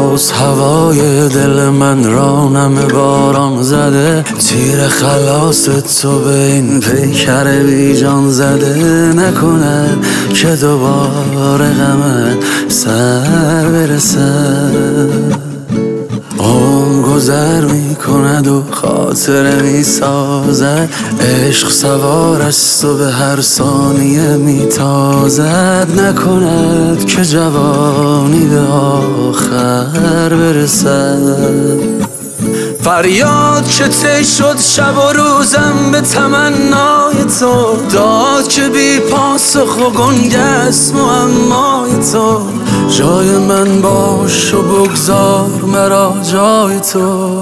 باز هوای دل من را نم باران زده، تیر خلاص تو به این پیکر بی جان زده. نکند که دوباره غمت سر برسد. گذر می کند و خاطره می سازد، عشق سوار است و به هر ثانیه می تازد. نکند که جوانی به آخر برسد. فریاد که طی شد شب و روزم به تمنای تو، داد که بی پاسخ و گنگ است معمای تو. جای من باش و بگذار مرا جای تو.